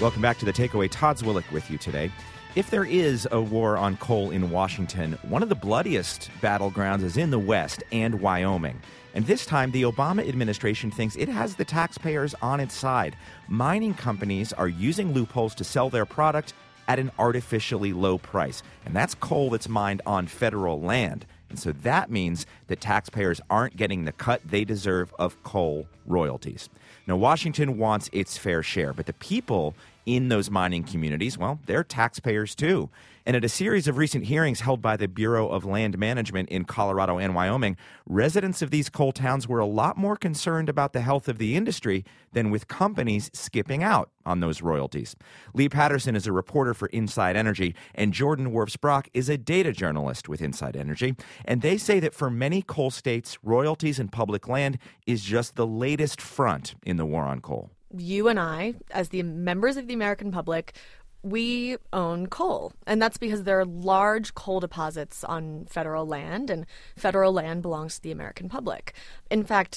Welcome back to The Takeaway. Todd Zwillich with you today. If there is a war on coal in Washington, one of the bloodiest battlegrounds is in the West and Wyoming. And this time, the Obama administration thinks it has the taxpayers on its side. Mining companies are using loopholes to sell their product at an artificially low price. And that's coal that's mined on federal land. And so that means that taxpayers aren't getting the cut they deserve of coal royalties. Now, Washington wants its fair share, but the people in those mining communities, well, they're taxpayers too. And at a series of recent hearings held by the Bureau of Land Management in Colorado and Wyoming, residents of these coal towns were a lot more concerned about the health of the industry than with companies skipping out on those royalties. Lee Patterson is a reporter for Inside Energy, and Jordan Wirfs-Brock is a data journalist with Inside Energy. And they say that for many coal states, royalties and public land is just the latest front in the war on coal. You and I, as the members of the American public, we own coal, and that's because there are large coal deposits on federal land, and federal land belongs to the American public. In fact,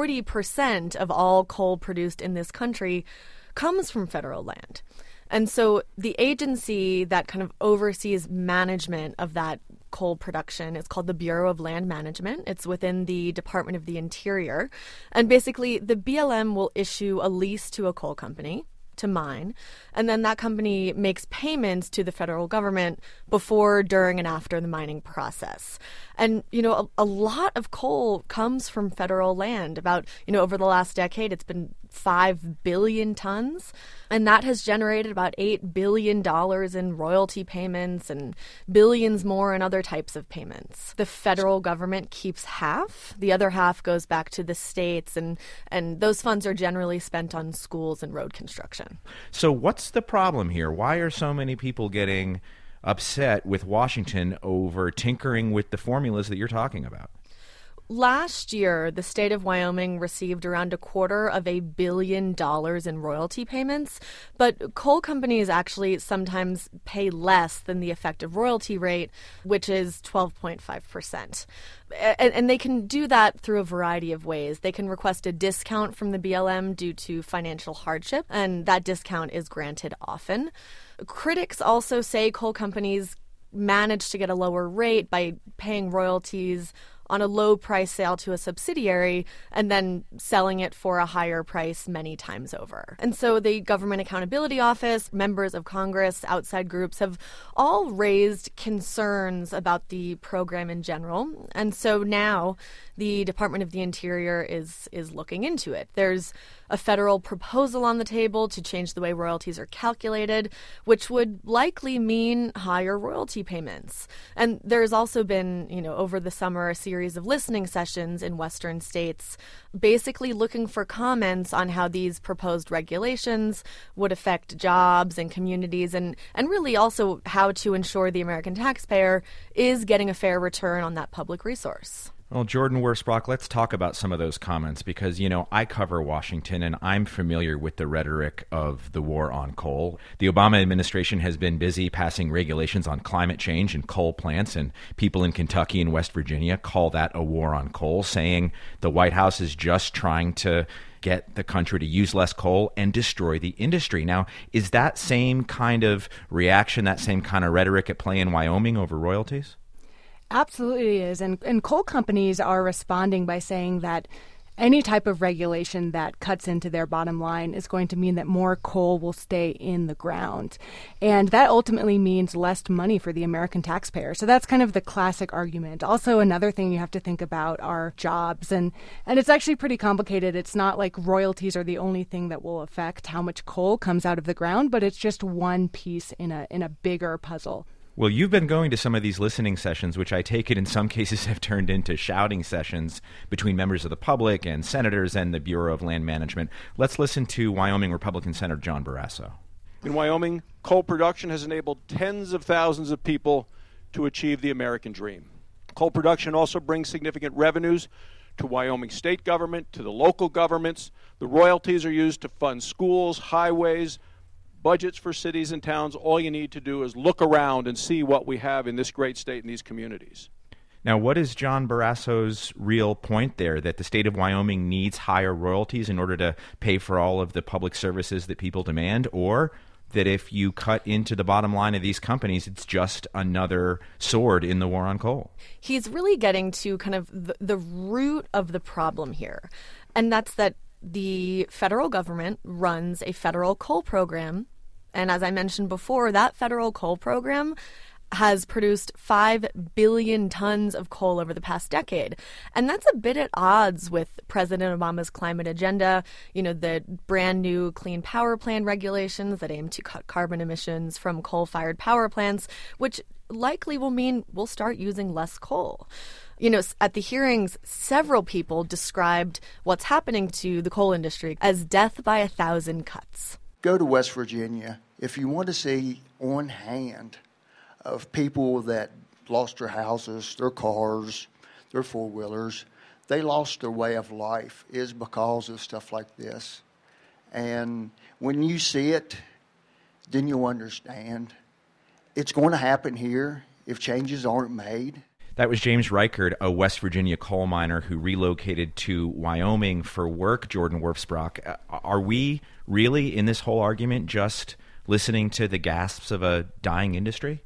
40% of all coal produced in this country comes from federal land. And so the agency that kind of oversees management of that coal production is called the Bureau of Land Management. It's within the Department of the Interior. And basically, the BLM will issue a lease to a coal company to mine, and then that company makes payments to the federal government before, during, and after the mining process. And, a lot of coal comes from federal land. About, over the last decade, it's been 5 billion tons, and that has generated about $8 billion in royalty payments and billions more in other types of payments. The federal government keeps half. The other half goes back to the states, and those funds are generally spent on schools and road construction. So what's the problem here? Why are so many people getting upset with Washington over tinkering with the formulas that you're talking about? Last year, the state of Wyoming received around $250 million in royalty payments, but coal companies actually sometimes pay less than the effective royalty rate, which is 12.5%. And they can do that through a variety of ways. They can request a discount from the BLM due to financial hardship, and that discount is granted often. Critics also say coal companies manage to get a lower rate by paying royalties on a low price sale to a subsidiary and then selling it for a higher price many times over. And so the Government Accountability Office, members of Congress, outside groups have all raised concerns about the program in general. And so now the Department of the Interior is looking into it. There's a federal proposal on the table to change the way royalties are calculated, which would likely mean higher royalty payments. And there's also been, over the summer, a series of listening sessions in Western states basically looking for comments on how these proposed regulations would affect jobs and communities, and really also how to ensure the American taxpayer is getting a fair return on that public resource. Well, Jordan Wirfs-Brock, let's talk about some of those comments because, I cover Washington and I'm familiar with the rhetoric of the war on coal. The Obama administration has been busy passing regulations on climate change and coal plants, and people in Kentucky and West Virginia call that a war on coal, saying the White House is just trying to get the country to use less coal and destroy the industry. Now, is that same kind of reaction, that same kind of rhetoric at play in Wyoming over royalties? Absolutely is. And coal companies are responding by saying that any type of regulation that cuts into their bottom line is going to mean that more coal will stay in the ground. And that ultimately means less money for the American taxpayer. So that's kind of the classic argument. Also, another thing you have to think about are jobs. And it's actually pretty complicated. It's not like royalties are the only thing that will affect how much coal comes out of the ground, but it's just one piece in a bigger puzzle. Well, you've been going to some of these listening sessions, which I take it in some cases have turned into shouting sessions between members of the public and senators and the Bureau of Land Management. Let's listen to Wyoming Republican Senator John Barrasso. In Wyoming, coal production has enabled tens of thousands of people to achieve the American dream. Coal production also brings significant revenues to Wyoming state government, to the local governments. The royalties are used to fund schools, highways, budgets for cities and towns. All you need to do is look around and see what we have in this great state and these communities. Now, what is John Barrasso's real point there, that the state of Wyoming needs higher royalties in order to pay for all of the public services that people demand, or that if you cut into the bottom line of these companies, it's just another sword in the war on coal. He's really getting to kind of the root of the problem here, and that's that the federal government runs a federal coal program. And as I mentioned before, that federal coal program has produced 5 billion tons of coal over the past decade. And that's a bit at odds with President Obama's climate agenda, the brand new Clean Power Plan regulations that aim to cut carbon emissions from coal-fired power plants, which likely will mean we'll start using less coal. At the hearings, several people described what's happening to the coal industry as death by 1,000 cuts. Go to West Virginia. If you want to see on hand of people that lost their houses, their cars, their four-wheelers, they lost their way of life is because of stuff like this. And when you see it, then you'll understand. It's going to happen here if changes aren't made. That was James Reichard, a West Virginia coal miner who relocated to Wyoming for work. Jordan Werfsbrock, are we really in this whole argument just listening to the gasps of a dying industry?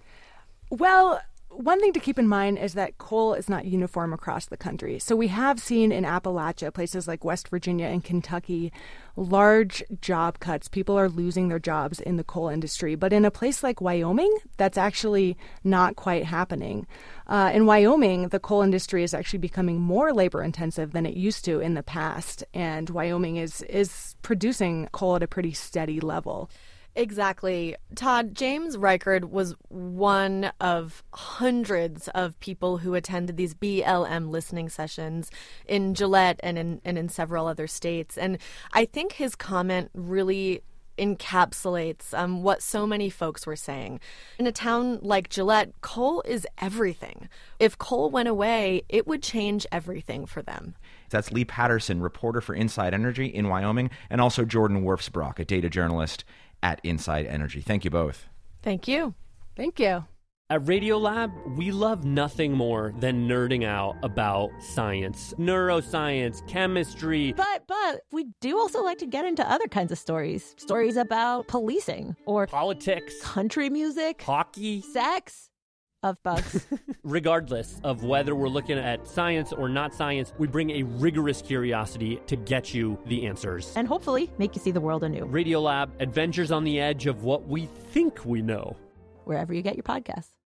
Well, one thing to keep in mind is that coal is not uniform across the country. So we have seen in Appalachia, places like West Virginia and Kentucky, large job cuts. People are losing their jobs in the coal industry. But in a place like Wyoming, that's actually not quite happening. In Wyoming, the coal industry is actually becoming more labor intensive than it used to in the past. And Wyoming is producing coal at a pretty steady level. Exactly. Todd, James Reichard was one of hundreds of people who attended these BLM listening sessions in Gillette and in several other states. And I think his comment really encapsulates what so many folks were saying. In a town like Gillette, coal is everything. If coal went away, it would change everything for them. That's Lee Patterson, reporter for Inside Energy in Wyoming, and also Jordan Werfsbrock, a data journalist at Inside Energy. Thank you both. Thank you. Thank you. At Radiolab, we love nothing more than nerding out about science, neuroscience, chemistry. But we do also like to get into other kinds of stories. Stories about policing or politics, country music, hockey, sex. Of bugs. Regardless of whether we're looking at science or not science, we bring a rigorous curiosity to get you the answers. And hopefully make you see the world anew. Radiolab, adventures on the edge of what we think we know. Wherever you get your podcasts.